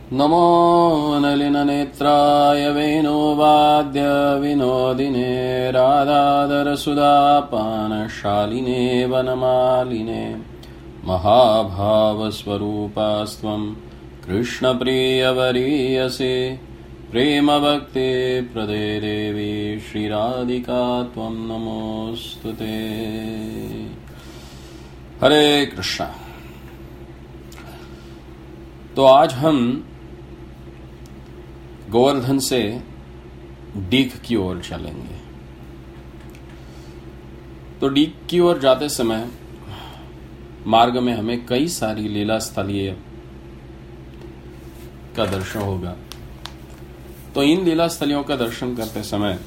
नमो नलिननेत्राय वेणुवाद्य विनोदिने राधाधरसुधापानशालिने वनमालिने महाभावस्वरूपास्त्वं कृष्णप्रियवरीयसे प्रेमभक्ति प्रदे देवी श्रीराधिका त्वं नमोस्तुते। हरे कृष्णा। तो आज हम गोवर्धन से डीक की ओर चलेंगे। तो डीक की ओर जाते समय मार्ग में हमें कई सारी लीला स्थलीय का दर्शन होगा। तो इन लीला स्थलियों का दर्शन करते समय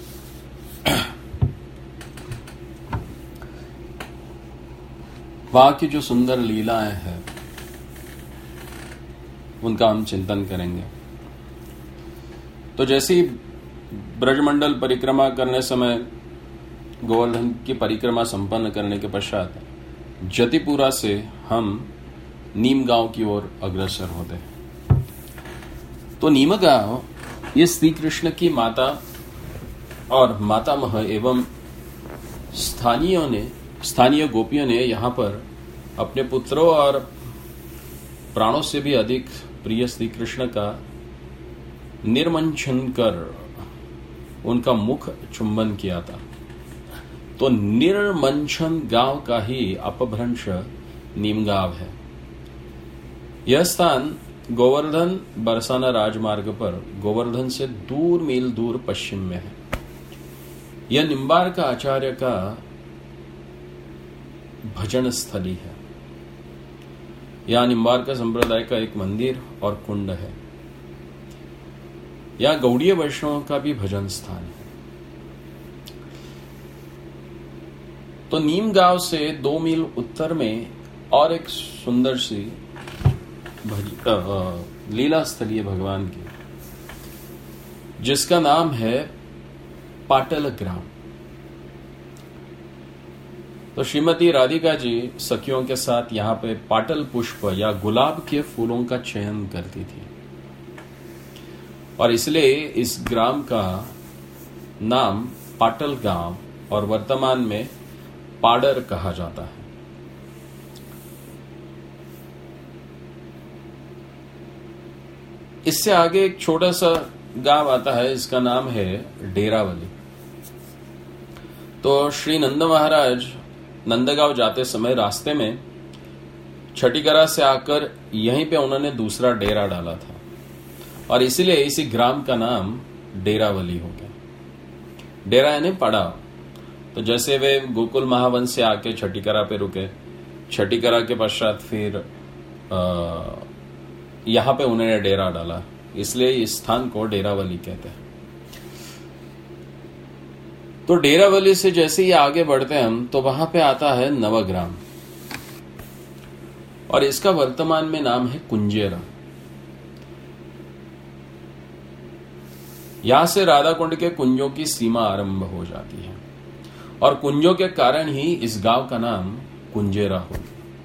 वहां की जो सुंदर लीलाएं हैं उनका हम चिंतन करेंगे। तो जैसे ही ब्रजमंडल परिक्रमा करने समय गोवर्धन की परिक्रमा संपन्न करने के पश्चात जतिपुरा से हम नीम गांव की ओर अग्रसर होते हैं। तो नीम गांव ये श्री कृष्ण की माता और मातामह एवं स्थानीय गोपियों ने यहाँ पर अपने पुत्रों और प्राणों से भी अधिक प्रिय श्री कृष्ण का निर्मंचन कर उनका मुख चुंबन किया था। तो निर्मंचन गांव का ही अपभ्रंश नीमगांव है। यह स्थान गोवर्धन बरसाना राजमार्ग पर गोवर्धन से दूर मील दूर पश्चिम में है। यह निम्बार्क आचार्य का भजन स्थली है। यह निम्बार्क संप्रदाय का एक मंदिर और कुंड है। यह गौड़ीय वैष्णवों का भी भजन स्थान है। तो नीम गांव से 2 मील उत्तर में और एक सुंदर सी लीला स्थलीय भगवान की, जिसका नाम है पाटल ग्राम। तो श्रीमती राधिका जी सखियों के साथ यहाँ पे पाटल पुष्प या गुलाब के फूलों का चयन करती थी और इसलिए इस ग्राम का नाम पाटल गांव और वर्तमान में पाडर कहा जाता है। इससे आगे एक छोटा सा गांव आता है, इसका नाम है डेरावली। तो श्री नंद महाराज नंदगांव जाते समय रास्ते में छठीकरा से आकर यहीं पे उन्होंने दूसरा डेरा डाला था और इसीलिए इसी ग्राम का नाम डेरावली हो गया। डेरा यानी पड़ाव। तो जैसे वे गोकुल महावंश से आके छठीकरा पे रुके, छठीकरा के पश्चात फिर यहां पे उन्होंने डेरा डाला, इसलिए इस स्थान को डेरावली कहते हैं। तो डेरावली से जैसे ही आगे बढ़ते हैं हम, तो वहां पे आता है नवग्राम और इसका वर्तमान में नाम है कुंजेरा। यहां से राधा कुंड के कुंजों की सीमा आरंभ हो जाती है और कुंजों के कारण ही इस गांव का नाम कुंजेरा हो।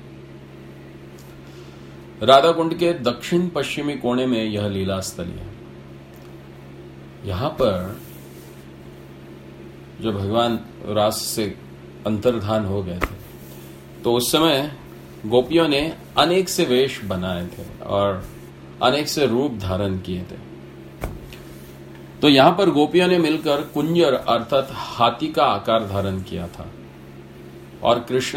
राधा कुंड के दक्षिण पश्चिमी कोने में यह लीला स्थली है। यहां पर जो भगवान रास से अंतर्धान हो गए थे, तो उस समय गोपियों ने अनेक से वेश बनाए थे और अनेक से रूप धारण किए थे। तो यहां पर गोपियों ने मिलकर कुंजर अर्थात हाथी का आकार धारण किया था और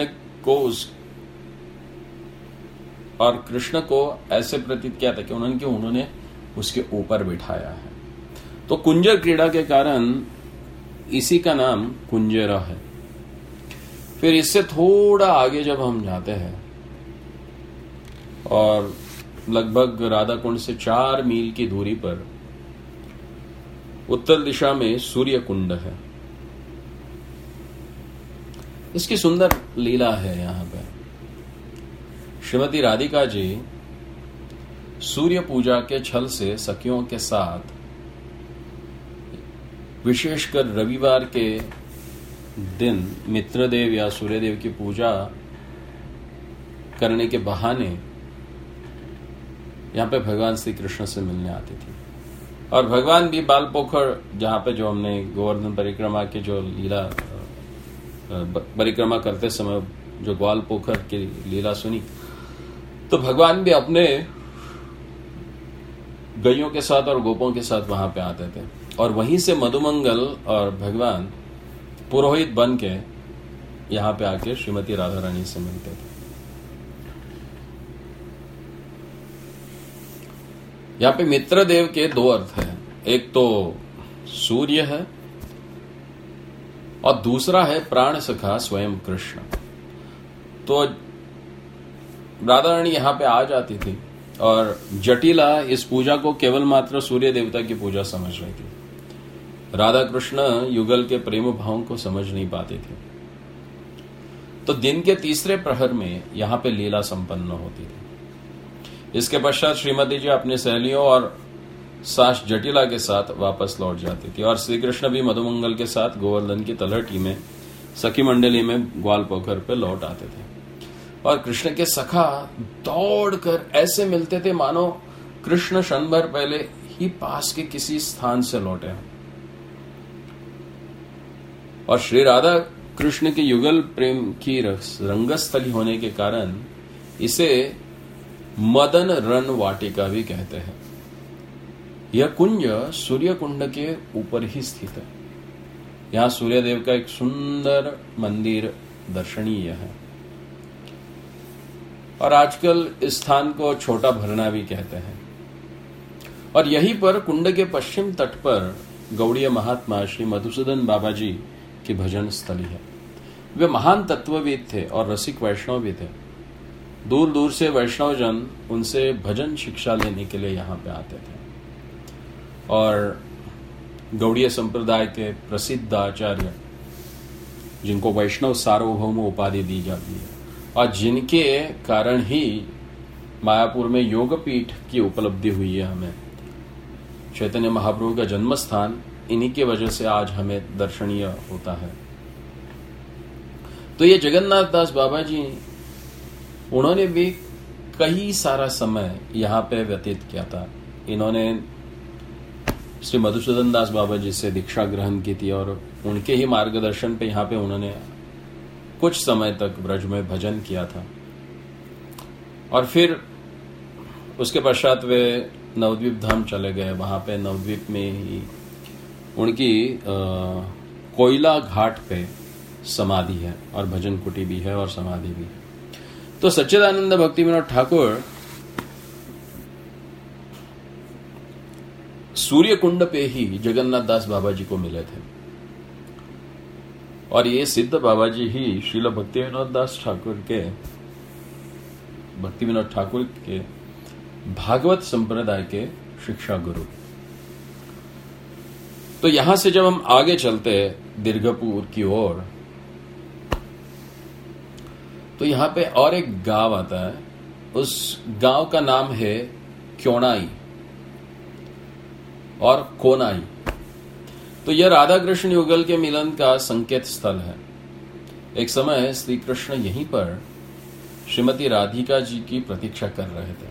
कृष्ण को ऐसे प्रतीत किया था कि उन्होंने उसके ऊपर बिठाया है। तो कुंजर क्रीड़ा के कारण इसी का नाम कुंजेरा है। फिर इससे थोड़ा आगे जब हम जाते हैं और लगभग राधा कुंड से 4 मील की दूरी पर उत्तर दिशा में सूर्य कुंड है। इसकी सुंदर लीला है। यहां पर श्रीमती राधिका जी सूर्य पूजा के छल से सखियों के साथ विशेषकर रविवार के दिन मित्रदेव या सूर्यदेव की पूजा करने के बहाने यहाँ पे भगवान श्री कृष्ण से मिलने आती थी। और भगवान भी बाल पोखर, जहाँ पे जो हमने गोवर्धन परिक्रमा की जो लीला परिक्रमा करते समय जो ग्वाल पोखर की लीला सुनी, तो भगवान भी अपने गैयों के साथ और गोपों के साथ वहां पे आते थे और वहीं से मधुमंगल और भगवान पुरोहित बन के यहां पे आके श्रीमती राधा रानी से मिलते थे। यहां पे मित्रदेव के दो अर्थ हैं, एक तो सूर्य है और दूसरा है प्राण सखा स्वयं कृष्ण। तो राधा रानी यहां पे आ जाती थी और जटिला इस पूजा को केवल मात्र सूर्य देवता की पूजा समझ रही थी। राधा कृष्ण युगल के प्रेम भावों को समझ नहीं पाते थे। तो दिन के तीसरे प्रहर में यहां पे लीला संपन्न होती थी। इसके पश्चात श्रीमती जी अपनी सहेलियों और सास जटिला के साथ वापस लौट जाती थी और श्री कृष्ण भी मधुमंगल के साथ गोवर्धन की तलहटी में सखी मंडली में ग्वाल पोखर पे लौट आते थे। और कृष्ण के सखा दौड़कर ऐसे मिलते थे मानो कृष्ण क्षण भर पहले ही पास के किसी स्थान से लौटे। और श्री राधा कृष्ण के युगल प्रेम की रंगस्थली होने के कारण इसे मदन रन वाटिका भी कहते हैं। यह कुंज सूर्य कुंड के ऊपर ही स्थित है। यहां सूर्यदेव का एक सुंदर मंदिर दर्शनीय है और आजकल इस स्थान को छोटा भरना भी कहते हैं। और यहीं पर कुंड के पश्चिम तट पर गौड़ीय महात्मा श्री मधुसूदन बाबा जी की भजन स्थली है। वे महान तत्वविद थे और रसिक वैष्णव भी थे। दूर दूर से वैष्णव जन उनसे भजन शिक्षा लेने के लिए यहाँ पे आते थे। और गौड़ीय संप्रदाय के प्रसिद्ध आचार्य, जिनको वैष्णव सार्वभौम उपाधि दी जाती है और जिनके कारण ही मायापुर में योगपीठ की उपलब्धि हुई है, हमें चैतन्य महाप्रभु का जन्म स्थान इन्हीं की वजह से आज हमें दर्शनीय होता है। तो ये जगन्नाथ दास बाबा जी, उन्होंने भी कई सारा समय यहाँ पे व्यतीत किया था। इन्होंने श्री मधुसूदन दास बाबा जी से दीक्षा ग्रहण की थी और उनके ही मार्गदर्शन पे यहाँ पे उन्होंने कुछ समय तक ब्रज में भजन किया था। और फिर उसके पश्चात वे नवद्वीप धाम चले गए। वहां पे नवद्वीप में ही उनकी कोयला घाट पे समाधि है और भजन कुटी भी है और समाधि भी है। तो सच्चिदानंद भक्ति विनोद ठाकुर सूर्य कुंड पे ही जगन्नाथ दास बाबा जी को मिले थे और ये सिद्ध बाबा जी ही श्रील भक्ति विनोद दास ठाकुर के भक्ति विनोद ठाकुर के भागवत संप्रदाय के शिक्षा गुरु। तो यहां से जब हम आगे चलते दीर्घपुर की ओर, तो यहां पे और एक गांव आता है। उस गांव का नाम है क्योनाई और कोनाई। तो यह राधा कृष्ण युगल के मिलन का संकेत स्थल है। एक समय श्री कृष्ण यहीं पर श्रीमती राधिका जी की प्रतीक्षा कर रहे थे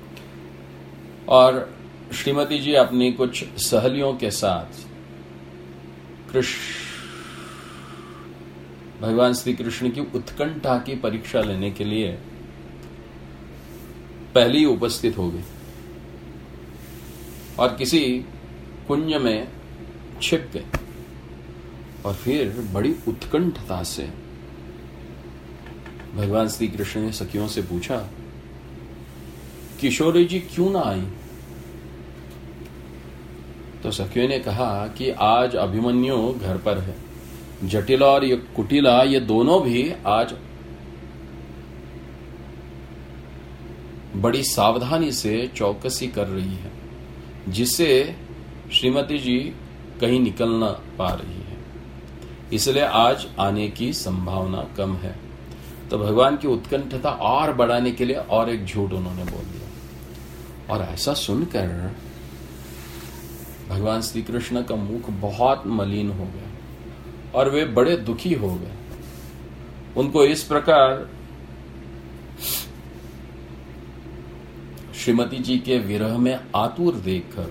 और श्रीमती जी अपनी कुछ सहेलियों के साथ भगवान श्री कृष्ण की उत्कंठा की परीक्षा लेने के लिए पहले ही उपस्थित हो गई और किसी कुंज में छिप गए। और फिर बड़ी उत्कंठता से भगवान श्री कृष्ण ने सखियों से पूछा, किशोरी जी क्यों ना आई? तो सखियों ने कहा कि आज अभिमन्यु घर पर है। जटिला और ये कुटिला, ये दोनों भी आज बड़ी सावधानी से चौकसी कर रही है, जिससे श्रीमती जी कहीं निकल ना पा रही है, इसलिए आज आने की संभावना कम है। तो भगवान की उत्कंठता और बढ़ाने के लिए और एक झूठ उन्होंने बोल दिया। और ऐसा सुनकर भगवान श्री कृष्ण का मुख बहुत मलिन हो गया और वे बड़े दुखी हो गए। उनको इस प्रकार श्रीमती जी के विरह में आतुर देखकर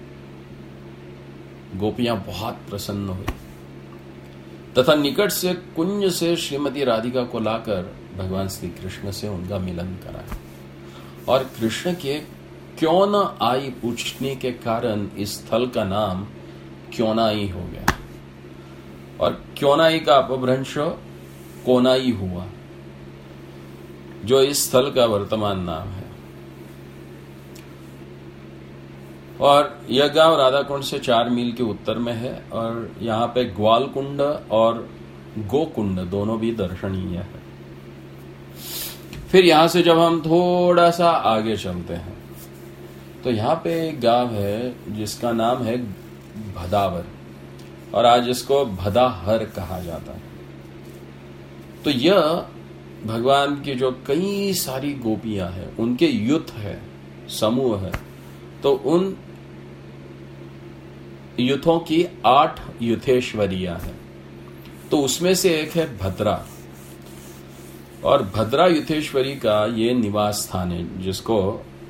गोपियां बहुत प्रसन्न हुई तथा निकट से कुंज से श्रीमती राधिका को लाकर भगवान श्री कृष्ण से उनका मिलन कराया। और कृष्ण के क्यों न आई पूछने के कारण इस स्थल का नाम क्योंनाई हो गया और क्योंनाई का अपभ्रंश कोनाई हुआ, जो इस स्थल का वर्तमान नाम है। और यह गांव राधाकुंड से 4 मील के उत्तर में है और यहाँ पे ग्वालकुंड और गोकुंड दोनों भी दर्शनीय है। फिर यहां से जब हम थोड़ा सा आगे चलते हैं तो यहाँ पे एक गांव है जिसका नाम है भदावर और आज इसको भदाहर कहा जाता है। तो यह भगवान की जो कई सारी गोपियां हैं उनके युथ है, समूह है। तो उन युथों की 8 युथेश्वरियां हैं। तो उसमें से एक है भद्रा और भद्रा युथेश्वरी का ये निवास स्थान है जिसको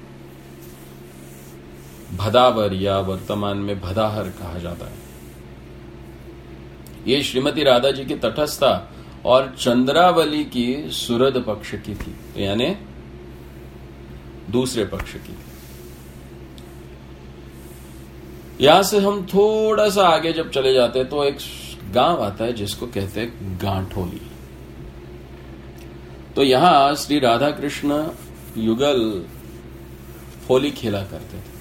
भदावर या वर्तमान में भदाहर कहा जाता है। ये श्रीमती राधा जी की तटस्था और चंद्रावली की सुरद पक्ष की थी, तो यानी दूसरे पक्ष की थी। यहां से हम थोड़ा सा आगे जब चले जाते हैं तो एक गांव आता है जिसको कहते हैं गांठोली। तो यहां श्री राधा कृष्ण युगल होली खेला करते थे।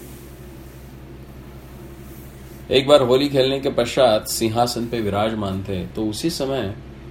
एक बार होली खेलने के पश्चात सिंहासन पे विराजमान थे तो उसी समय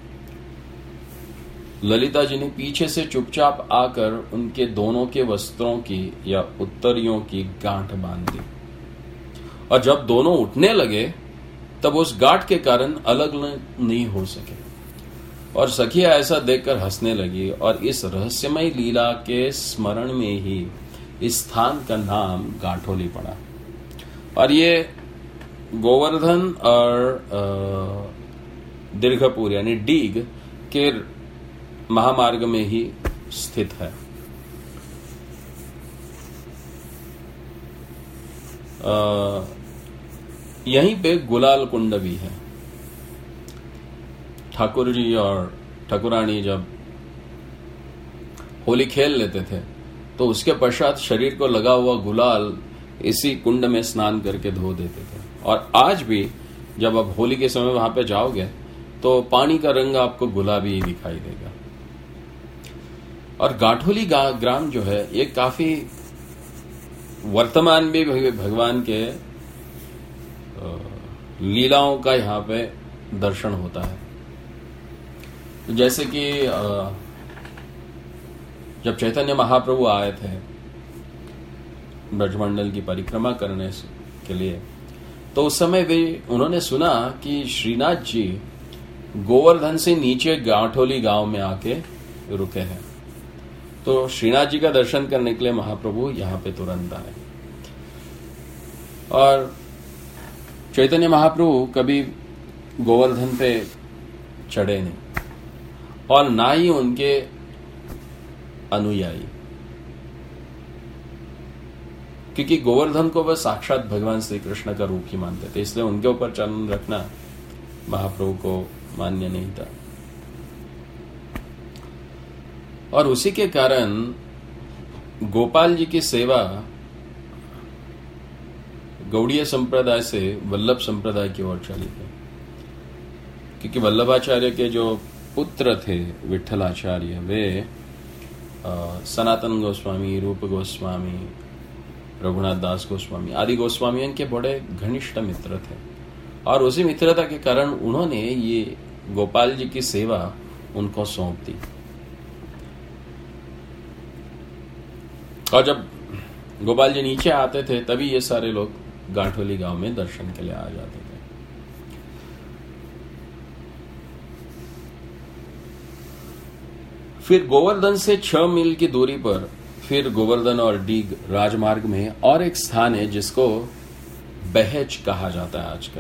ललिता जी ने पीछे से चुपचाप आकर उनके दोनों के वस्त्रों की या उत्तरियों की गांठ बांध दी और जब दोनों उठने लगे तब उस गांठ के कारण अलग नहीं हो सके और सखिया ऐसा देखकर हंसने लगी और इस रहस्यमय लीला के स्मरण में ही इस स्थान का नाम गांठोली पड़ा। और ये गोवर्धन और दीर्घपुर यानी डीग के महामार्ग में ही स्थित है। यहीं पे गुलाल कुंड भी है। ठाकुर जी और ठाकुरानी जब होली खेल लेते थे तो उसके पश्चात शरीर को लगा हुआ गुलाल इसी कुंड में स्नान करके धो देते थे। और आज भी जब आप होली के समय वहां पे जाओगे तो पानी का रंग आपको गुलाबी ही दिखाई देगा। और गांठोली ग्राम जो है ये काफी वर्तमान में भगवान के लीलाओं का यहाँ पे दर्शन होता है। जैसे कि जब चैतन्य महाप्रभु आए थे ब्रजमंडल की परिक्रमा करने के लिए तो उस समय वे उन्होंने सुना कि श्रीनाथ जी गोवर्धन से नीचे गांठोली गांव में आके रुके हैं। तो श्रीनाथ जी का दर्शन करने के लिए महाप्रभु यहाँ पे तुरंत आए। और चैतन्य महाप्रभु कभी गोवर्धन पे चढ़े नहीं और ना ही उनके अनुयायी, क्योंकि गोवर्धन को वह साक्षात भगवान श्री कृष्ण का रूप ही मानते थे, इसलिए उनके ऊपर चरण रखना महाप्रभु को मान्य नहीं था। और उसी के कारण गोपाल जी की सेवा गौड़ीय संप्रदाय से वल्लभ संप्रदाय की ओर चली गई, क्योंकि वल्लभाचार्य के जो पुत्र थे विठ्ठलाचार्य वे सनातन गोस्वामी, रूप गोस्वामी, रघुनाथ दास गोस्वामी आदि गोस्वामियों के बड़े घनिष्ठ मित्र थे। और उसी मित्रता के कारण उन्होंने ये गोपाल जी की सेवा उनको सौंप दी। और जब गोपाल जी नीचे आते थे तभी ये सारे लोग गांठोली गांव में दर्शन के लिए आ जाते थे। फिर गोवर्धन से 6 मील की दूरी पर फिर गोवर्धन और डीग राजमार्ग में और एक स्थान है जिसको बहेज कहा जाता है आजकल।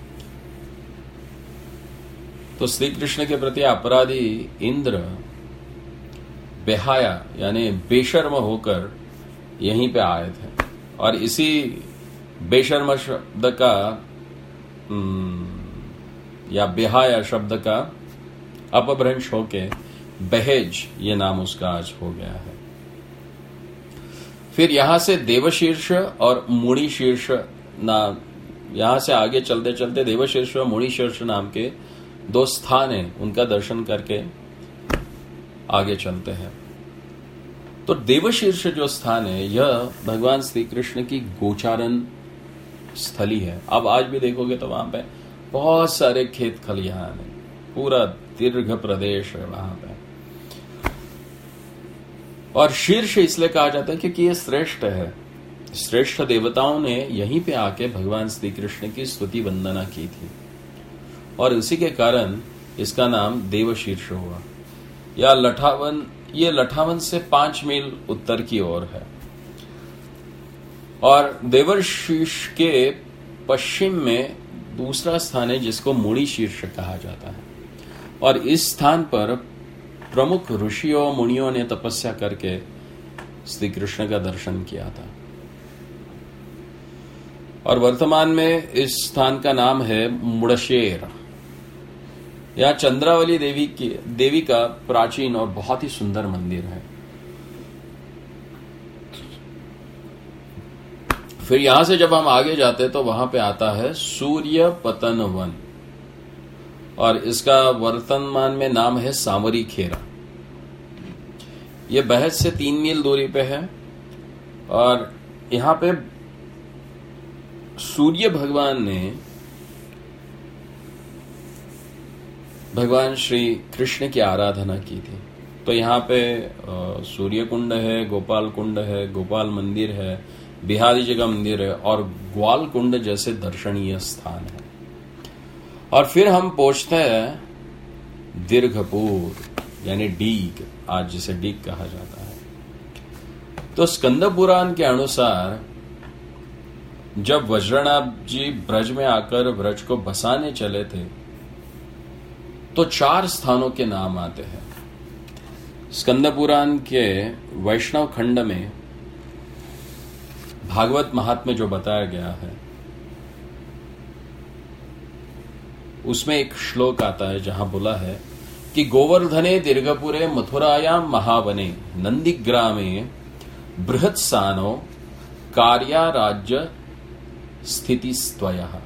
तो श्री कृष्ण के प्रति अपराधी इंद्र बेहाया यानी बेशर्म होकर यहीं पे आए थे और इसी बेशर्म शब्द का या बेहाया शब्द का अपभ्रंश होके बहेज ये नाम उसका आज हो गया है। फिर यहां से देवशीर्ष और मुनिशीर्ष नाम, यहां से आगे चलते चलते देवशीर्ष और मुनिशीर्ष नाम के दो स्थान हैं, उनका दर्शन करके आगे चलते हैं। तो देवशीर्ष जो स्थान है यह भगवान श्री कृष्ण की गोचारण स्थली है। अब आज भी देखोगे तो वहां पे बहुत सारे खेत खलिहान है, पूरा दीर्घ प्रदेश है वहां पे। और शीर्ष इसलिए कहा जाता है क्योंकि ये श्रेष्ठ है। श्रेष्ठ देवताओं ने यहीं पे आके भगवान श्री कृष्ण की स्तुति वंदना की थी और उसी के कारण इसका नाम देवशीर्ष हुआ। या लठावन, ये लठावन से 5 मील उत्तर की ओर है और देवशीर्ष के पश्चिम में दूसरा स्थान है जिसको मुनिशीर्ष कहा जाता है। और इस स्थान पर प्रमुख ऋषियों मुनियों ने तपस्या करके श्री कृष्ण का दर्शन किया था और वर्तमान में इस स्थान का नाम है मुड़शेर। यह चंद्रावली देवी का प्राचीन और बहुत ही सुंदर मंदिर है। फिर यहां से जब हम आगे जाते तो वहां पे आता है सूर्य पतन वन और इसका वर्तमान में नाम है सांवरी खेरा। यह बहस से 3 मील दूरी पे है और यहां पे सूर्य भगवान ने भगवान श्री कृष्ण की आराधना की थी। तो यहाँ पे सूर्य कुंड है, गोपाल कुंड है, गोपाल मंदिर है, बिहारी जगह मंदिर है और ग्वाल कुंड जैसे दर्शनीय स्थान है। और फिर हम पहुंचते हैं दीर्घपुर यानी डीग, आज जिसे डीग कहा जाता है। तो स्कंद पुराण के अनुसार जब वज्रनाभ जी ब्रज में आकर ब्रज को बसाने चले थे तो 4 स्थानों के नाम आते हैं। स्कंद पुराण के वैष्णव खंड में भागवत महात्म्य जो बताया गया है उसमें एक श्लोक आता है जहां बोला है कि गोवर्धने दीर्घपुरे मथुरायाम महावने नंदीग्रामे बृहत्सानो कार्या राज्य स्थिति स्वयः।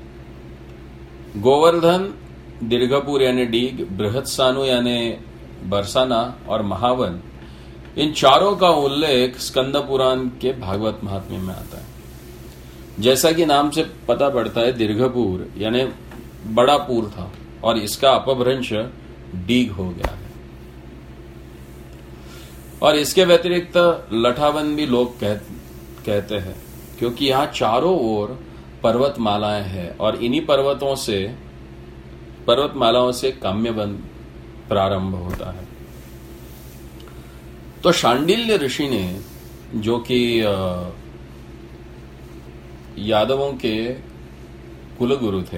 गोवर्धन, दीर्घपुर यानी डीग, बृहत्सानु यानी बरसाना और महावन, इन चारों का उल्लेख स्कंद पुराण के भागवत महात्म्य में आता है। जैसा कि नाम से पता पड़ता है दीर्घपुर यानी बड़ा पुर था और इसका अपभ्रंश डीग हो गया है। और इसके व्यतिरिक्त लठावन भी लोग कहते हैं क्योंकि यहाँ चारों ओर पर्वतमालाएं हैं और इन्हीं पर्वतमालाओं से काम्यबंध प्रारंभ होता है। तो शांडिल्य ऋषि ने, जो कि यादवों के कुलगुरु थे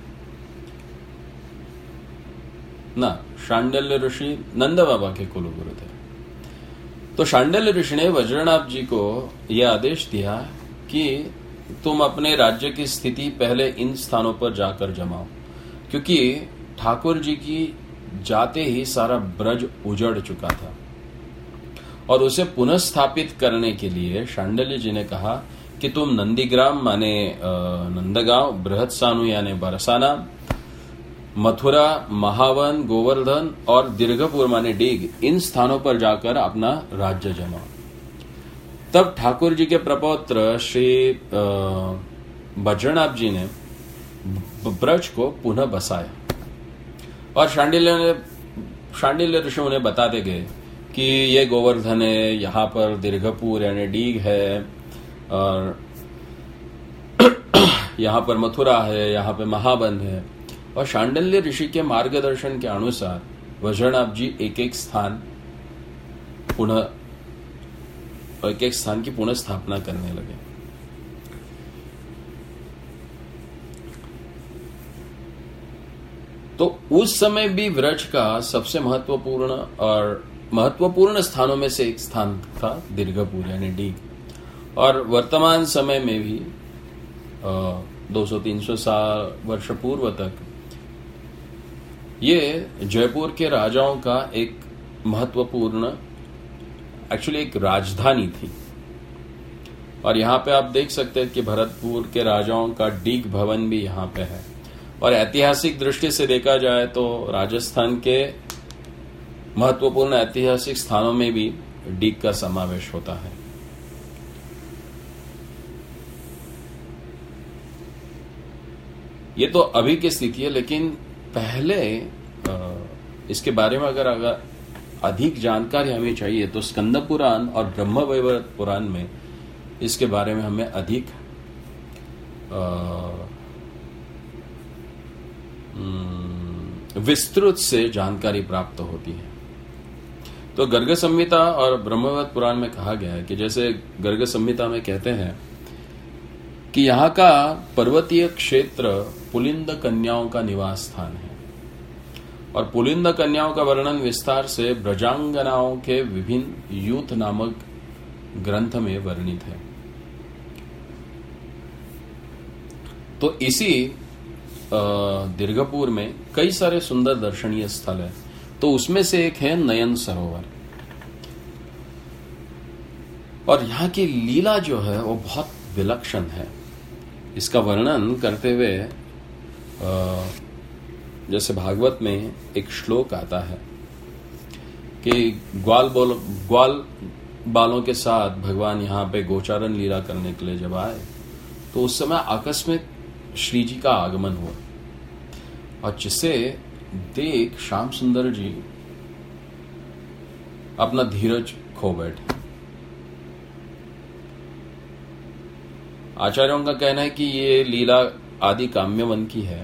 ना, शांडिल्य ऋषि नंद बाबा के कुलगुरु थे। तो शांडिल्य ऋषि ने वज्रनाभ जी को यह आदेश दिया कि तुम अपने राज्य की स्थिति पहले इन स्थानों पर जाकर जमाओ, क्योंकि ठाकुर जी की जाते ही सारा ब्रज उजड़ चुका था और उसे पुनः स्थापित करने के लिए शांडिल्य जी ने कहा कि तुम नंदीग्राम माने नंदगांव, बृहत्सानु यानी बरसाना, मथुरा, महावन, गोवर्धन और दीर्घपुर माने डीग, इन स्थानों पर जाकर अपना राज्य जमाओ। तब ठाकुर जी के प्रपौत्र श्री वज्रनाभ जी ने ब्रज को पुनः बसाया और शांडिल्य ऋषि उन्हें बताते गए कि ये गोवर्धन है, यहाँ पर दीर्घपुर यानी डीग है और यहाँ पर मथुरा है, यहाँ पे महावन है। और शांडिल्य ऋषि के मार्गदर्शन के अनुसार वज्रनाभ जी एक एक स्थान की पुनः स्थापना करने लगे। तो उस समय भी व्रज का सबसे महत्वपूर्ण स्थानों में से एक स्थान था दीर्घपुर यानी डीग। और वर्तमान समय में भी 200-300 वर्ष पूर्व तक ये जयपुर के राजाओं का एक महत्वपूर्ण एक्चुअली एक राजधानी थी। और यहाँ पे आप देख सकते हैं कि भरतपुर के राजाओं का डीग भवन भी यहाँ पे है। और ऐतिहासिक दृष्टि से देखा जाए तो राजस्थान के महत्वपूर्ण ऐतिहासिक स्थानों में भी डीग का समावेश होता है। ये तो अभी की स्थिति है, लेकिन पहले इसके बारे में अगर अधिक जानकारी हमें चाहिए तो स्कंद पुराण और ब्रह्म वैवर्त पुराण में इसके बारे में हमें अधिक विस्तृत से जानकारी प्राप्त होती है। तो गर्ग संहिता और ब्रह्मवैवर्त पुराण में कहा गया है कि जैसे गर्ग संहिता में कहते हैं कि यहाँ का पर्वतीय क्षेत्र पुलिंद कन्याओं का निवास स्थान है। और पुलिंद कन्याओं का वर्णन विस्तार से ब्रजांगनाओं के विभिन्न यूथ नामक ग्रंथ में वर्णित है। तो इसी दीर्घपुर में कई सारे सुंदर दर्शनीय स्थल है। तो उसमें से एक है नयन सरोवर। और यहाँ की लीला जो है वो बहुत विलक्षण है। इसका वर्णन करते हुए जैसे भागवत में एक श्लोक आता है कि ग्वाल बालों के साथ भगवान यहाँ पे गोचारण लीला करने के लिए जब आए तो उस समय आकस्मिक श्री जी का आगमन हुआ और जिसे देख श्याम सुंदर जी अपना धीरज खो बैठे। आचार्यों का कहना है कि ये लीला आदि काम्यवन की है।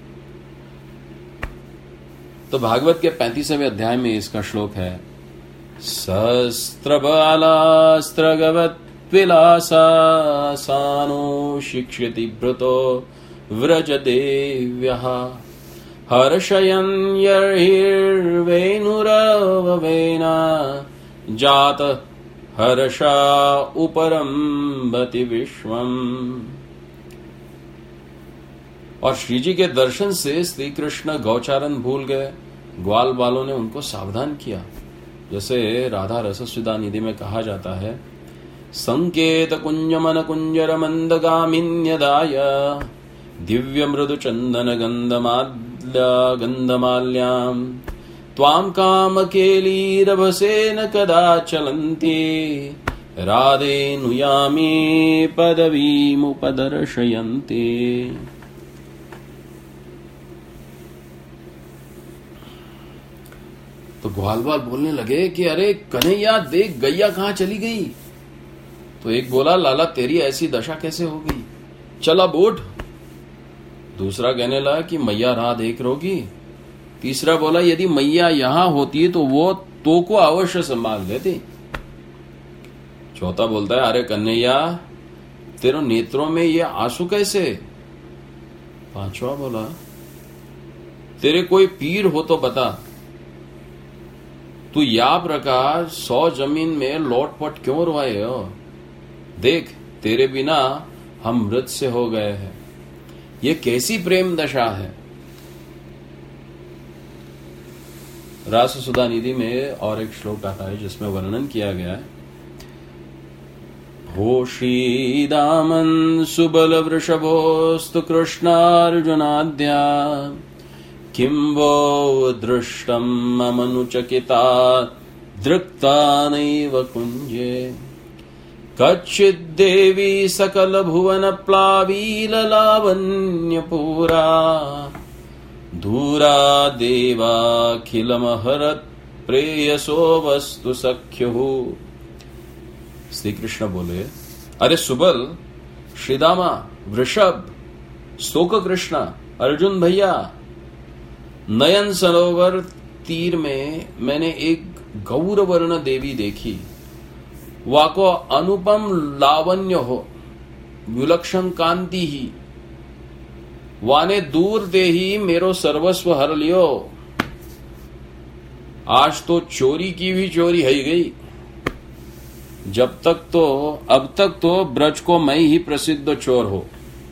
तो भागवत के 35वें अध्याय में इसका श्लोक है सहस्त्रबालास्त्रगवत् विलासानो शिक्ष्यति भृतो व्रजदेव्यः हर्षयन् यर्हिर्वेणुरववेना जात हर्षा उपरम्भति विश्वम्। और श्री जी के दर्शन से श्री कृष्ण गौचारण भूल गए। ग्वाल बालों ने उनको सावधान किया। जैसे राधा रसस्विदा निधि में कहा जाता है संकेत कुंजमन कुंजर मंदगामिन्यदाय दिव्य मृदु चंदन गंधमाल्याम त्वाम काम केलीरभसेन कदा चलन्ति राधे नुयामी पदवीमुपदर्शयन्ति। तो ग्वालवाल बोलने लगे कि अरे कन्हैया देख गैया कहां चली गई। तो एक बोला लाला तेरी ऐसी दशा कैसे हो गई, चल अब उठ। दूसरा कहने लगा कि मैया राह देख रोगी। तीसरा बोला यदि मैया यहां होती तो वो तो को अवश्य संभाल लेती। चौथा बोलता है अरे कन्हैया तेरे नेत्रों में ये आंसू कैसे। पांचवा बोला तेरे कोई पीर हो तो बता, तू या प्रकार 100 जमीन में लौटपट क्यों रोए हो। देख तेरे बिना हम मृत से हो गए हैं, ये कैसी प्रेम दशा है। रास सुधा निधि में और एक श्लोक आता है जिसमें वर्णन किया गया है हो श्रीदामन सुबल वृषभोस्तु कृष्णार्जुनाद्या किं वो दृष्टं ममनुचकिता दृक्ता नैव कुञ्जे कच्चिद्देवी सकल भुवन प्लावीललावण्यपूरा धूरा देवाखिलमहरत् प्रेयसो वस्तु सख्युः। श्री कृष्ण बोले अरे सुबल, श्रीदामा, वृषभ, स्तोक कृष्ण, अर्जुन भैया, नयन सरोवर तीर में मैंने एक गौरवर्ण देवी देखी। वाको अनुपम लावण्य हो, विलक्षण कांति ही, वाने दूर दे ही मेरो सर्वस्व हर लियो। आज तो चोरी की भी चोरी है गई। अब तक तो ब्रज को मैं ही प्रसिद्ध चोर हो,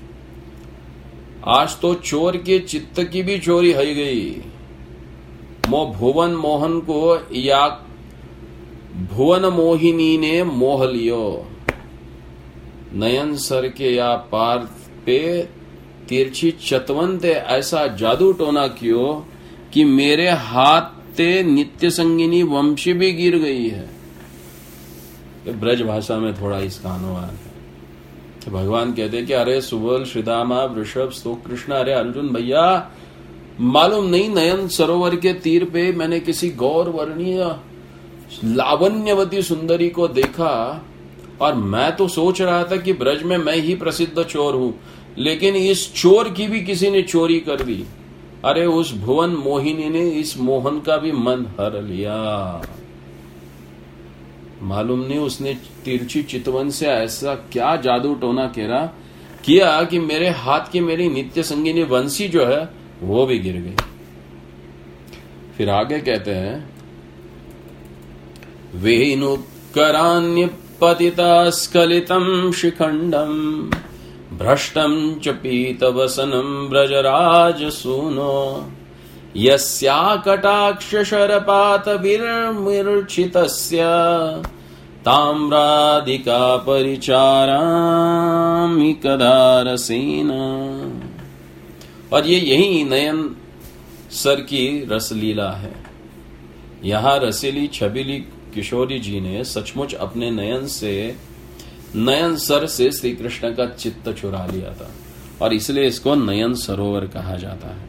आज तो चोर के चित्त की भी चोरी हो गई। मो भुवन मोहन को या भुवन मोहिनी ने मोह लियो, नयन सर के या पार पे तिरछी चतवंत ऐसा जादू टोना कियो कि मेरे हाथ ते नित्य संगिनी वंशी भी गिर गई है। ब्रज भाषा में थोड़ा इसका अनुवाद है कि भगवान कहते कि अरे सुबल श्रीदामा वृषभ स्तो कृष्ण, अरे अर्जुन भैया, मालूम नहीं नयन सरोवर के तीर पे मैंने किसी गौर वर्णीय लावण्यवती सुंदरी को देखा और मैं तो सोच रहा था कि ब्रज में मैं ही प्रसिद्ध चोर हूं, लेकिन इस चोर की भी किसी ने चोरी कर दी। अरे उस भुवन मोहिनी ने इस मोहन का भी मन हर लिया। मालूम नहीं उसने तिरछी चितवन से ऐसा क्या जादू टोना किया कि मेरे हाथ की मेरी नित्य संगिनी वंशी जो है वो भी गिर गई। फिर आगे कहते हैं, वेणुकरान्य पतिता स्खलितम शिखंडम भ्रष्टम च पीतवसनम ब्रजराज सूनो, यस्या कटाक्ष शरपात विर्मिर्चितस्य ताम्रादिका परिचारामि कदारसेन। और ये यही नयन सर की रसलीला है। यहां रसीली छबीली किशोरी जी ने सचमुच अपने नयन सर से श्री कृष्ण का चित्त चुरा लिया था और इसलिए इसको नयन सरोवर कहा जाता है।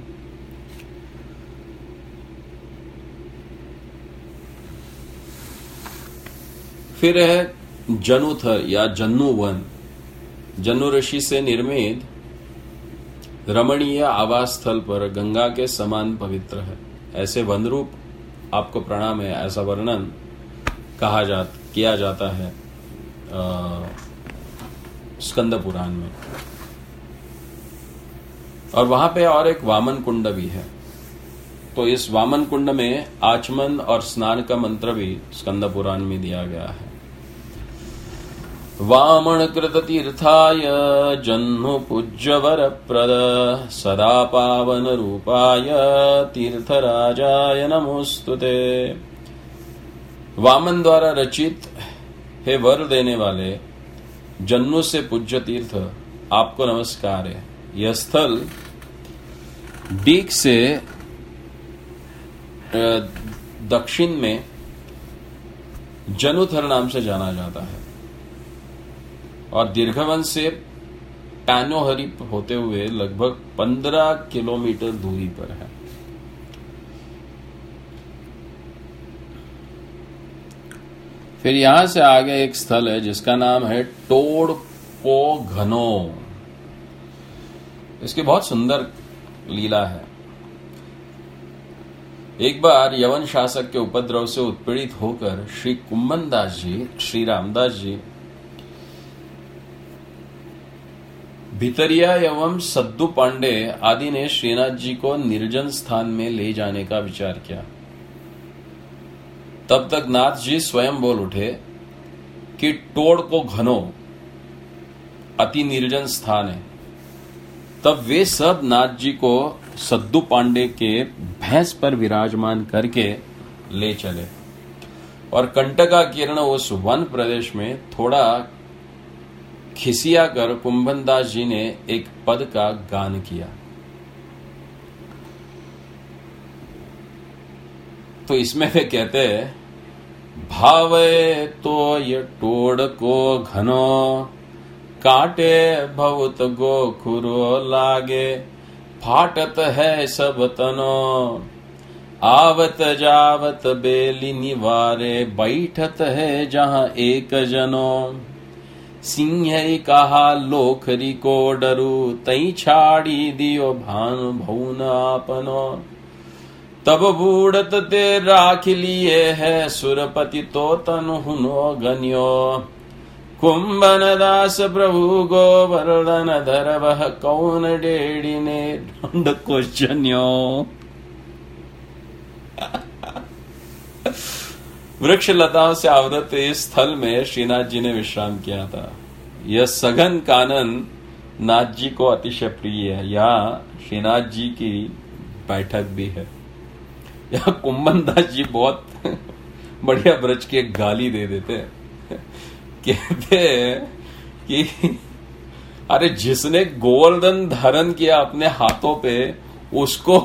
फिर है जनुथर या जन्नु वन, जन्नु ऋषि से निर्मित रमणीय आवास स्थल पर गंगा के समान पवित्र है। ऐसे वन रूप आपको प्रणाम है, ऐसा वर्णन किया जाता है स्कंद पुराण में। और वहां पे और एक वामन कुंड भी है, तो इस वामन कुंड में आचमन और स्नान का मंत्र भी स्कंद पुराण में दिया गया है। वामन कृत तीर्थाय जन्नु पूज्य वर प्रद सदा पावन रूपाय तीर्थराजाय नमोस्तुते। वामन द्वारा रचित हे वर देने वाले जन्नु से पूज्य तीर्थ, आपको नमस्कार है। यह स्थल डीक से दक्षिण में जनुथर नाम से जाना जाता है और दीर्घवन से पैनोहरी होते हुए लगभग 15 किलोमीटर दूरी पर है। फिर यहां से आगे एक स्थल है जिसका नाम है टोड़पो घनो। इसकी बहुत सुंदर लीला है। एक बार यवन शासक के उपद्रव से उत्पीड़ित होकर श्री कुंभनदास जी, श्री रामदास जी भितरिया एवं सद्दू पांडे आदि ने श्रीनाथ जी को निर्जन स्थान में ले जाने का विचार किया। तब तक नाथ जी स्वयं बोल उठे कि टोड़ को घनो अति निर्जन स्थान है। तब वे सब नाथ जी को सद्दू पांडे के भैंस पर विराजमान करके ले चले और कंटका किरण उस वन प्रदेश में थोड़ा खिसिया कर कुंभनदास जी ने एक पद का गान किया। तो इसमें वे कहते हैं, भावे तो ये टोड़ को घनो काटे बहुत गोखुरो लागे फाटत है सब तनो आवत जावत बेली निवारे बैठत है जहां एक जनो सिंह कहा लोखरी को डरू तई छाड़ी दियो भानु भौन आपनो तब बूढ़त ते राख लिए है सुरपति तो तनु हुनो गन्यो कुंभन दास प्रभु गोवर्धन धर वह कौन डेड़ी ने ढूंढ क्वेश्चन्यो। वृक्ष लताओं से आवृत इस स्थल में श्रीनाथ जी ने विश्राम किया था। यह सघन कानन नाथ जी को अतिशय प्रिय है। यहाँ श्रीनाथ जी की बैठक भी है। यहाँ कुंभनदास जी बहुत बढ़िया ब्रज की एक गाली दे देते हैं। कहते हैं कि अरे जिसने गोवर्धन धारण किया अपने हाथों पे, उसको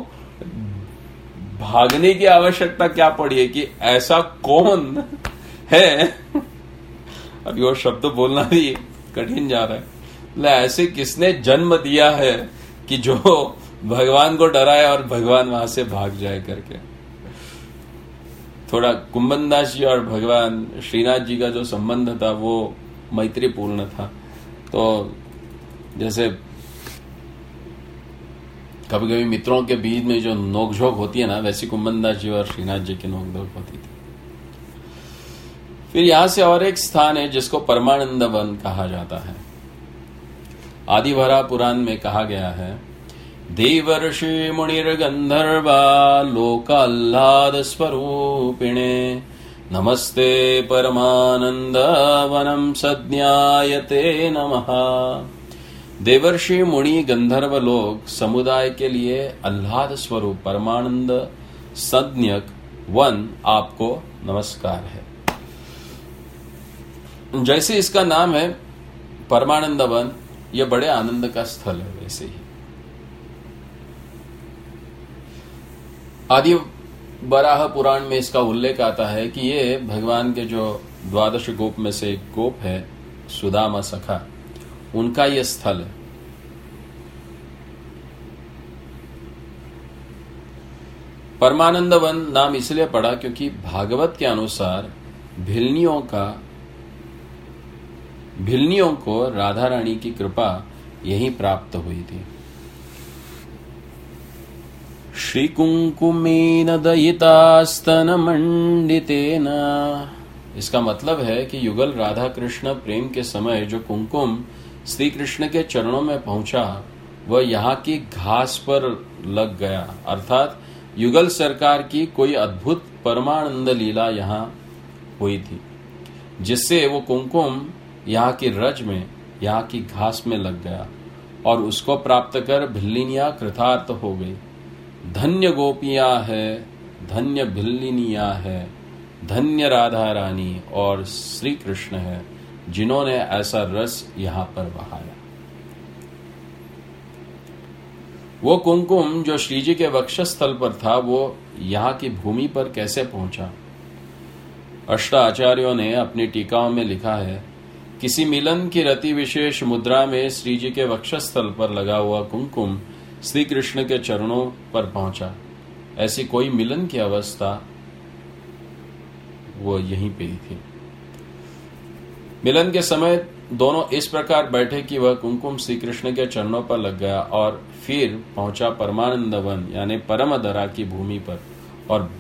भागने की आवश्यकता क्या पड़ी है कि ऐसा कौन है। अभी वो शब्द बोलना भी कठिन जा रहा है। ऐसे किसने जन्म दिया है कि जो भगवान को डराए और भगवान वहां से भाग जाए करके। थोड़ा कुंभनदास जी और भगवान श्रीनाथ जी का जो संबंध था वो मैत्रीपूर्ण था। तो जैसे कभी कभी मित्रों के बीच में जो नोकझोंक होती है ना, वैसी कुंभनदास जी और श्रीनाथ जी की नोकझोंक होती थी। फिर यहां से और एक स्थान है जिसको परमानंद वन कहा जाता है। आदिवरा पुराण में कहा गया है, देवर्षि मुनिर्गंधर्वा लोकाह्लाद स्वरूपिणे नमस्ते परमानंद वनम सज्ञायते नमः। देवर्षि मुनि गंधर्व लोग समुदाय के लिए आह्लाद स्वरूप परमानंद संज्ञक वन आपको नमस्कार है। जैसे इसका नाम है परमानंद वन, यह बड़े आनंद का स्थल है। वैसे ही आदि बराह पुराण में इसका उल्लेख आता है कि ये भगवान के जो 12 गोप में से एक गोप है सुदामा सखा, उनका यह स्थल है। परमानंद वन नाम इसलिए पड़ा क्योंकि भागवत के अनुसार भिल्नियों को राधा रानी की कृपा यहीं प्राप्त हुई थी। श्री कुंकुमेन दयितास्तन मंडितेन, इसका मतलब है कि युगल राधा कृष्ण प्रेम के समय जो कुंकुम श्री कृष्ण के चरणों में पहुंचा वह यहाँ की घास पर लग गया। अर्थात युगल सरकार की कोई अद्भुत परमानंद लीला यहाँ हुई थी, जिससे वो कुंकुम यहाँ की रज में, यहाँ की घास में लग गया और उसको प्राप्त कर भिल्लिनियां कृतार्थ हो गई। धन्य गोपियां है, धन्य भिल्लिनियां है, धन्य राधा रानी और श्री कृष्ण है जिन्होंने ऐसा रस यहाँ पर बहाया। वो कुंकुम जो श्रीजी के वक्षस्थल पर था वो यहाँ की भूमि पर कैसे पहुंचा? अष्टाचार्यों ने अपनी टीकाओं में लिखा है, किसी मिलन की रति विशेष मुद्रा में श्रीजी के वक्षस्थल पर लगा हुआ कुंकुम श्री कृष्ण के चरणों पर पहुंचा। ऐसी कोई मिलन की अवस्था वो यहीं पे ही थी। मिलन के समय दोनों इस प्रकार बैठे कि वह कुंकुम श्री कृष्ण के चरणों पर लग गया और फिर पहुंचा परमानंद वन यानी परमदरा की भूमि पर। और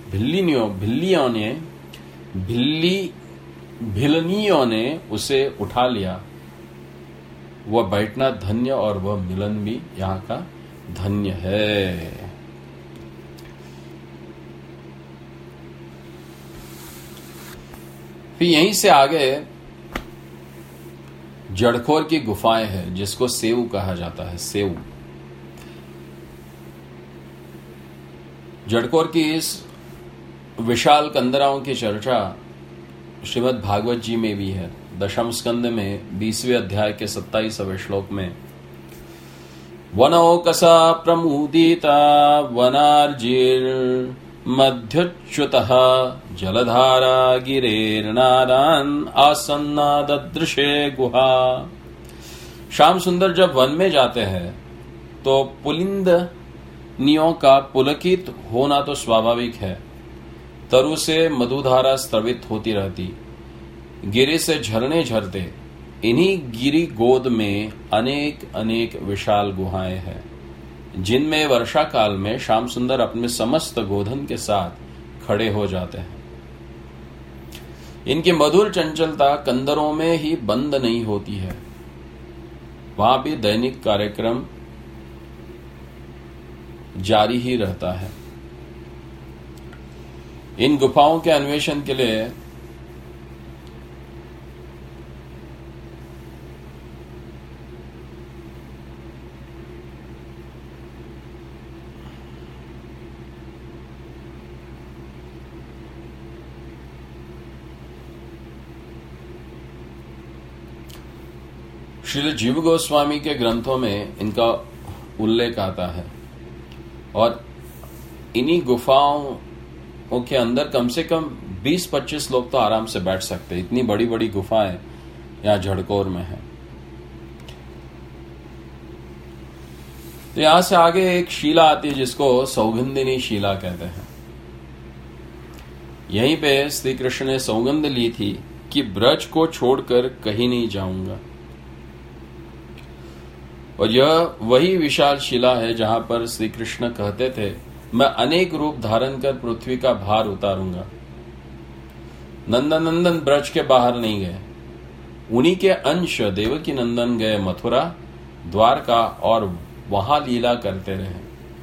भिल्नियों ने उसे उठा लिया। वह बैठना धन्य और वह मिलन भी यहाँ का धन्य है। फिर यहीं से आगे जड़खोर की गुफाएं हैं जिसको सेऊ कहा जाता है। सेऊ जड़खोर की इस विशाल कंदराओं की चर्चा श्रीमद् भागवत जी में भी है। दशम स्कंद में 20वें अध्याय के 27वें श्लोक में वनौकसा प्रमुदिता वनार्जिर मध्युच्युतः जलधारा गिरेर्नादान आसन्ना ददृशे गुहा। श्याम सुंदर जब वन में जाते हैं तो पुलिंदनियों का पुलकित होना तो स्वाभाविक है। तरु से मधुधारा स्रवित होती रहती, गिरि से झरने झरते। इन्हीं गिरि गोद में अनेक अनेक विशाल गुहाएं हैं जिनमें वर्षा काल में श्याम सुंदर अपने समस्त गोधन के साथ खड़े हो जाते हैं। इनकी मधुर चंचलता कंदरों में ही बंद नहीं होती है, वहां भी दैनिक कार्यक्रम जारी ही रहता है। इन गुफाओं के अन्वेषण के लिए श्रील जीव गोस्वामी के ग्रंथों में इनका उल्लेख आता है और इन्हीं गुफाओं के अंदर कम से कम 20-25 लोग तो आराम से बैठ सकते हैं। इतनी बड़ी बड़ी गुफाएं यहां झड़कोर में है। तो यहां से आगे एक शिला आती है जिसको सौगंधिनी शिला कहते हैं। यहीं पे श्री कृष्ण ने सौगंध ली थी कि ब्रज को छोड़कर कहीं नहीं जाऊंगा, और यह वही विशाल शिला है जहां पर श्री कृष्ण कहते थे, मैं अनेक रूप धारण कर पृथ्वी का भार उतारूंगा। नंदन ब्रज के बाहर नहीं गए, उन्हीं के अंश देवकी नंदन गए मथुरा द्वारका और वहां लीला करते रहे।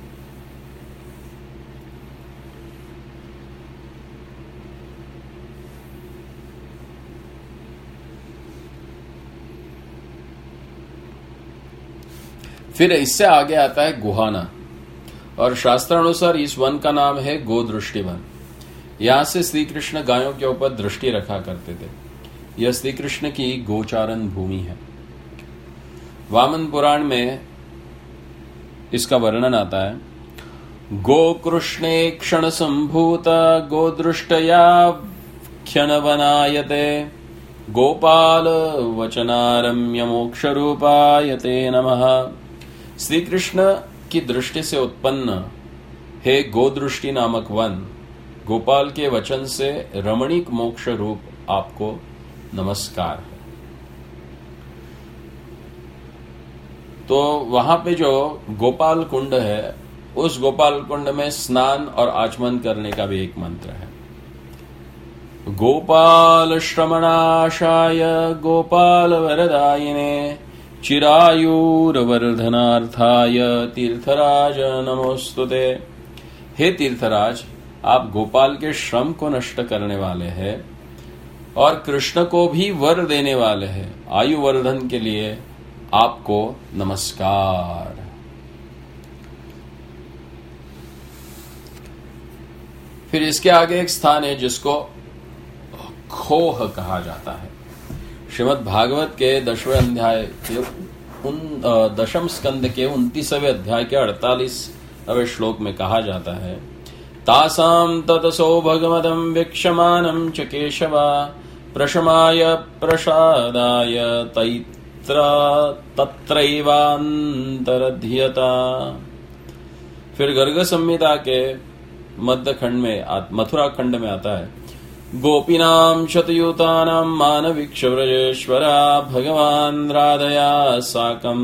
फिर इससे आगे आता है गुहाना, और शास्त्रानुसार इस वन का नाम है गोदृष्टि वन। यहां से श्री कृष्ण गायों के ऊपर दृष्टि रखा करते थे। यह श्री कृष्ण की गोचारण भूमि है। वामन पुराण में इसका वर्णन आता है, गोकृष्णे क्षण संभूत गोदृष्टया ख्यनवनायते गोपाल वचनारम्य मोक्ष रूपायते नमः। श्री कृष्ण की दृष्टि से उत्पन्न हे गोदृष्टि नामक वन, गोपाल के वचन से रमणीक मोक्ष रूप आपको नमस्कार है। तो वहां पे जो गोपाल कुंड है, उस गोपाल कुंड में स्नान और आचमन करने का भी एक मंत्र है। गोपाल श्रमणाशाय गोपाल वरदायिने चिरायुर्वर्धनार्थाय तीर्थराज नमोस्तुते। हे तीर्थराज, आप गोपाल के श्रम को नष्ट करने वाले हैं और कृष्ण को भी वर देने वाले हैं। आयु वर्धन के लिए आपको नमस्कार। फिर इसके आगे एक स्थान है जिसको खोह कहा जाता है। श्रीमद् भागवत के 10वें अध्याय के 10वें स्कंद के 29वें अध्याय के 48वें श्लोक में कहा जाता है, तासाम ततसो भगवदं वीक्षमानं च केशवा प्रशमाय प्रसादाय तत्रैवान्तरध्यता। फिर गर्ग संहिता के मध्य खंड में मथुरा खंड में आता है, गोपीनां शतयूतानां मानवीक्ष व्रजेश्वरा भगवान राधया साकं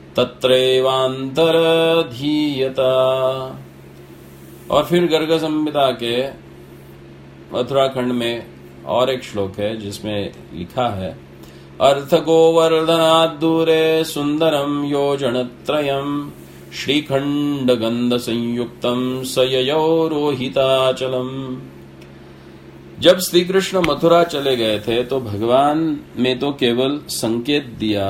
तत्रैवान्तरधीयता। और फिर गर्ग संहिता के मथुरा खंड में और एक श्लोक है जिसमें लिखा है, अर्थ गोवर्धनात् दूरे सुंदरम योजनत्रयम् श्रीखंड गंध संयुक्तम सययो रोहिताचलम। जब श्री कृष्ण मथुरा चले गए थे तो भगवान में तो केवल संकेत दिया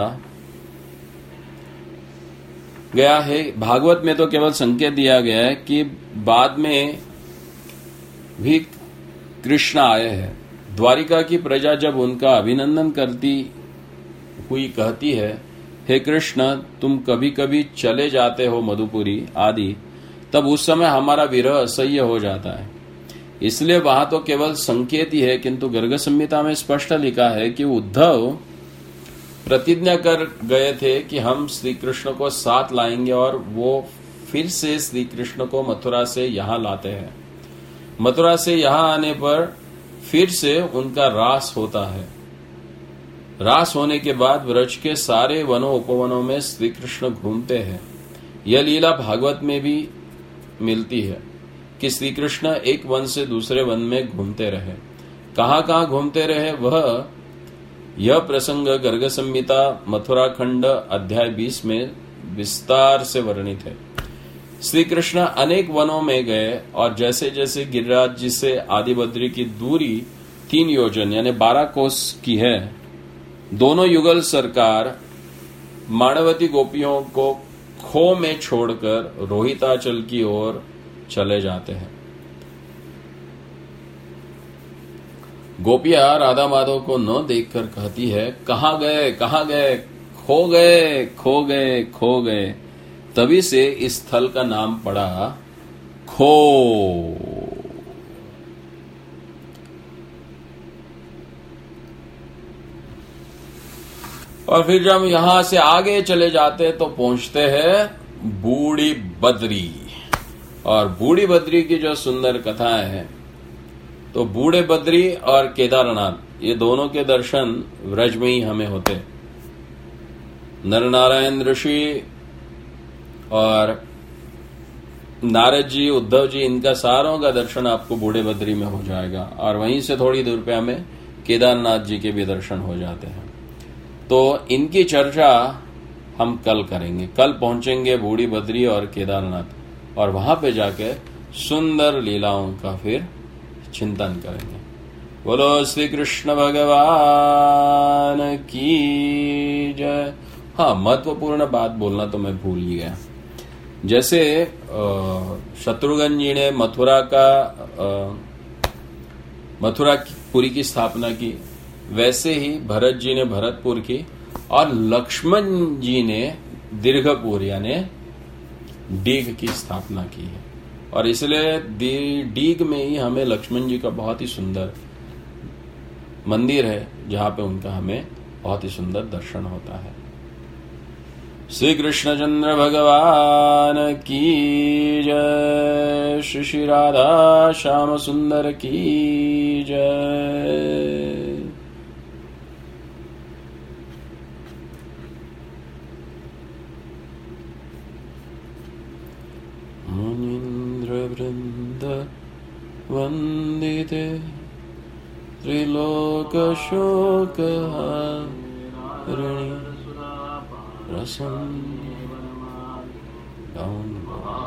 गया है, भागवत में तो केवल संकेत दिया गया है कि बाद में भी कृष्ण आए हैं। द्वारिका की प्रजा जब उनका अभिनंदन करती हुई कहती है, हे कृष्ण तुम कभी कभी चले जाते हो मधुपुरी आदि, तब उस समय हमारा विरह असह्य हो जाता है। इसलिए वहां तो केवल संकेत ही है, किंतु गर्ग संहिता में स्पष्ट लिखा है कि उद्धव प्रतिज्ञा कर गए थे कि हम श्री कृष्ण को साथ लाएंगे, और वो फिर से श्री कृष्ण को मथुरा से यहां लाते हैं। मथुरा से यहां आने पर फिर से उनका रास होता है। रास होने के बाद व्रज के सारे वनों उपवनों में श्री कृष्ण घूमते हैं। यह लीला भागवत में भी मिलती है कि श्री कृष्ण एक वन से दूसरे वन में घूमते रहे। कहां कहां घूमते रहे वह यह प्रसंग गर्ग संहिता मथुरा खंड अध्याय 20 में विस्तार से वर्णित है। श्री कृष्ण अनेक वनों में गए और जैसे जैसे गिरिराज जी से आदिबद्री की दूरी 3 योजन यानी 12 कोस की है, दोनों युगल सरकार माणवती गोपियों को खो में छोड़कर रोहिताचल की ओर चले जाते हैं। गोपियां राधा माधव को न देखकर कहती है, कहां गए कहां गए, खो गए खो गए खो गए। तभी से इस स्थल का नाम पड़ा खो। और फिर जब यहां से आगे चले जाते तो पहुंचते हैं बूढ़ी बद्री। और बूढ़ी बद्री की जो सुंदर कथाएं हैं, तो बूढ़े बद्री और केदारनाथ ये दोनों के दर्शन व्रज में ही हमें होते। नरनारायण ऋषि और नारद जी, उद्धव जी, इनका सारों का दर्शन आपको बूढ़े बद्री में हो जाएगा। और वहीं से थोड़ी दूर पे हमें केदारनाथ जी के भी दर्शन हो जाते हैं। तो इनकी चर्चा हम कल करेंगे। कल पहुंचेंगे बूढ़ी बद्री और केदारनाथ और वहां पे जाके सुंदर लीलाओं का फिर चिंतन करेंगे। बोलो श्री कृष्ण भगवान की जय। हाँ, महत्वपूर्ण बात बोलना तो मैं भूल ही गया। जैसे शत्रुघ्न जी ने मथुरापुरी की स्थापना की, वैसे ही भरत जी ने भरतपुर की और लक्ष्मण जी ने दीर्घपुर यानी डीग की स्थापना की है। और इसलिए डीग में ही हमें लक्ष्मण जी का बहुत ही सुंदर मंदिर है, जहां पे उनका हमें बहुत ही सुंदर दर्शन होता है। श्री कृष्णचंद्र भगवान की जय। श्री श्री राधा श्याम सुंदर की जय। मुनीन्द्र वृंद वंदिते त्रिलोक शोक हरिणी रसं